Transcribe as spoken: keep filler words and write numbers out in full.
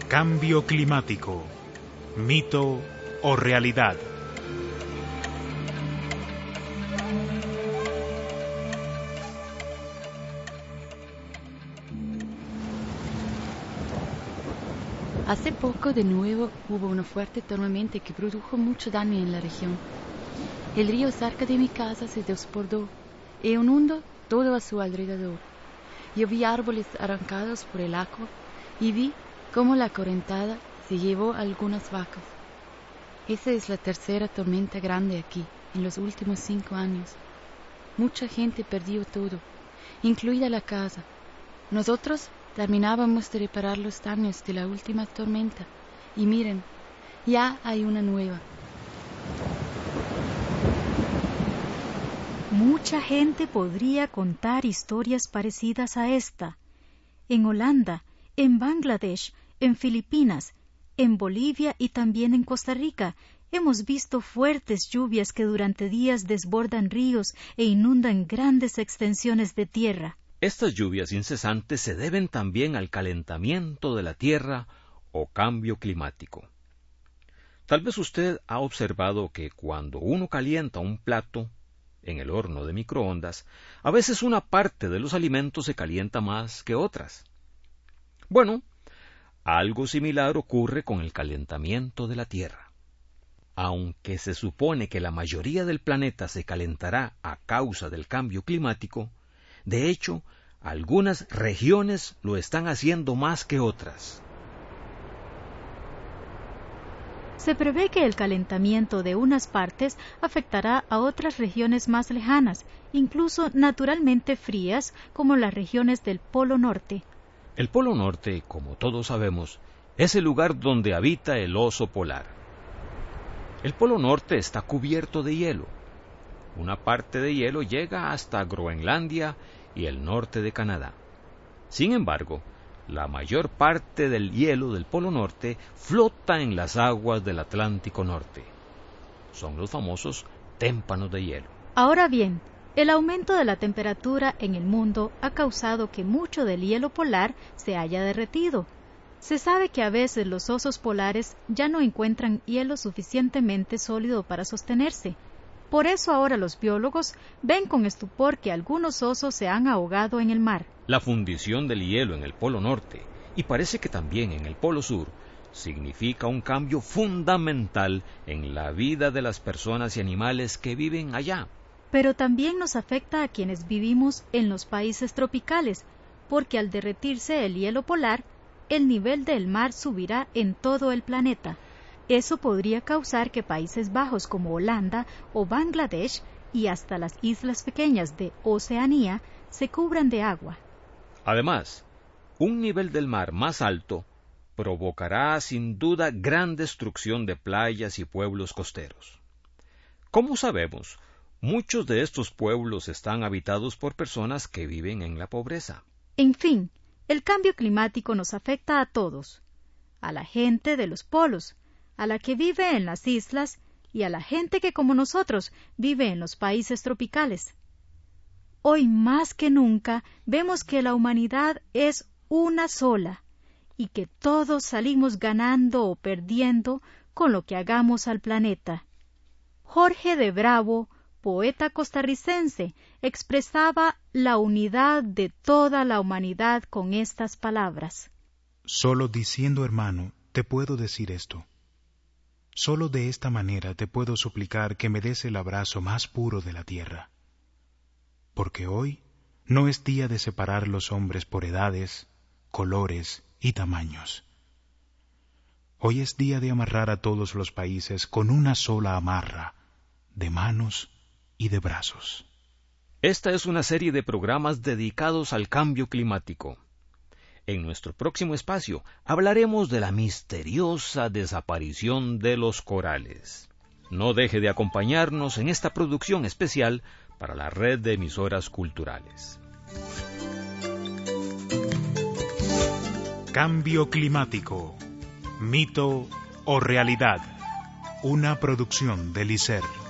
Cambio climático, mito o realidad. Hace poco de nuevo hubo una fuerte tormenta que produjo mucho daño en la región. El río cerca de mi casa se desbordó e inundó todo a su alrededor. Yo vi árboles arrancados por el agua y vi cómo la correntada se llevó a algunas vacas. Esa es la tercera tormenta grande aquí en los últimos cinco años. Mucha gente perdió todo, incluida la casa. Nosotros terminábamos de reparar los daños de la última tormenta y miren, ya hay una nueva. Mucha gente podría contar historias parecidas a esta. En Holanda, en Bangladesh, en Filipinas, en Bolivia y también en Costa Rica, hemos visto fuertes lluvias que durante días desbordan ríos e inundan grandes extensiones de tierra. Estas lluvias incesantes se deben también al calentamiento de la tierra o cambio climático. Tal vez usted ha observado que cuando uno calienta un plato en el horno de microondas, a veces una parte de los alimentos se calienta más que otras. Bueno, algo similar ocurre con el calentamiento de la Tierra. Aunque se supone que la mayoría del planeta se calentará a causa del cambio climático, de hecho, algunas regiones lo están haciendo más que otras. Se prevé que el calentamiento de unas partes afectará a otras regiones más lejanas, incluso naturalmente frías, como las regiones del Polo Norte. El Polo Norte, como todos sabemos, es el lugar donde habita el oso polar. El Polo Norte está cubierto de hielo. Una parte de hielo llega hasta Groenlandia y el norte de Canadá. Sin embargo, la mayor parte del hielo del Polo Norte flota en las aguas del Atlántico Norte. Son los famosos témpanos de hielo. Ahora bien, el aumento de la temperatura en el mundo ha causado que mucho del hielo polar se haya derretido. Se sabe que a veces los osos polares ya no encuentran hielo suficientemente sólido para sostenerse. Por eso ahora los biólogos ven con estupor que algunos osos se han ahogado en el mar. La fundición del hielo en el Polo Norte, y parece que también en el Polo Sur, significa un cambio fundamental en la vida de las personas y animales que viven allá. Pero también nos afecta a quienes vivimos en los países tropicales, porque al derretirse el hielo polar, el nivel del mar subirá en todo el planeta. Eso podría causar que Países Bajos como Holanda o Bangladesh y hasta las islas pequeñas de Oceanía se cubran de agua. Además, un nivel del mar más alto provocará sin duda gran destrucción de playas y pueblos costeros. Como sabemos, muchos de estos pueblos están habitados por personas que viven en la pobreza. En fin, el cambio climático nos afecta a todos, a la gente de los polos, a la que vive en las islas y a la gente que como nosotros vive en los países tropicales. Hoy más que nunca vemos que la humanidad es una sola y que todos salimos ganando o perdiendo con lo que hagamos al planeta. Jorge de Bravo, poeta costarricense, expresaba la unidad de toda la humanidad con estas palabras. Solo diciendo, hermano, te puedo decir esto. Solo de esta manera te puedo suplicar que me des el abrazo más puro de la tierra. Porque hoy no es día de separar los hombres por edades, colores y tamaños. Hoy es día de amarrar a todos los países con una sola amarra, de manos y de brazos. Esta es una serie de programas dedicados al cambio climático. En nuestro próximo espacio hablaremos de la misteriosa desaparición de los corales. No deje de acompañarnos en esta producción especial para la red de emisoras culturales. Cambio climático, mito o realidad. Una producción del I C E R.